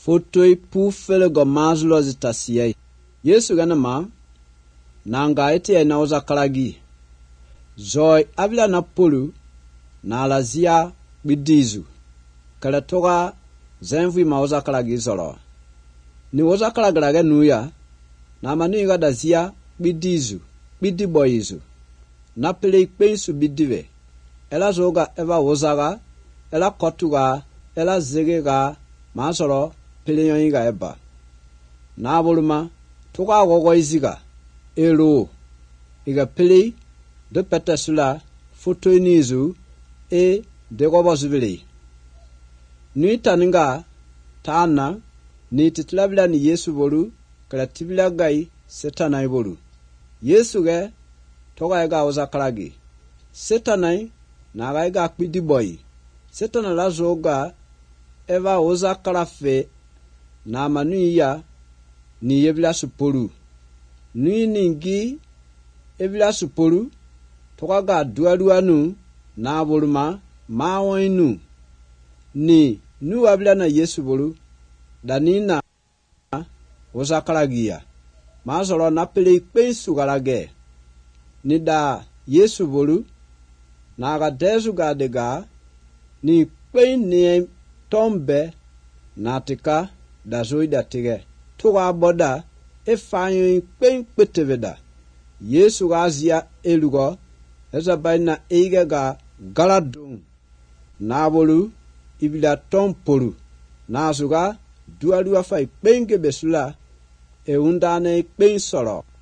Fotoi pu felgo mazlo zitasiyai. Yesu gana ma nanga ete na uzakaragi. Zoi abila na pulu na alazia bidizu. Kala toga zenvi ma uzakaragi zoro. Ni uzakaragaraga nuya na manu iga dazia bidizu, bidiboizu. Na pele ikpensu bidive. Ela zoga eva uzaga, ela kotuga, ela zegega, masoro pele yoniga eba. Na buluma toga gogo iziga. Elo iga pele de petasula fotoinizu e de gobozubili. Nuita ninga taana ni titlabila ni Yesu bolu kala tibila gai setanai bolu. Yesu ge toga ega uzakaragi. Setanai na ega akpidi boy. Setana la zoga eva uzakarafe na manuia ni yebila supolu. Nui ningi ebila supolu toga ga duaduanu na boluma mawoinu ni nu abila na Yesu bolu danina uzakaragia. Mazoro na pele ikpensu garage ni da Yesu bolu na aga dezu ga dega ni kpen ni tombe na tika da zoida tige toga boda efanyo kpen peteveda Yesu gazia elugo ezabaina eiga ga galadung na bolu ibila tompolu na zuga dualua fai kpenge besula e undane kpen soro.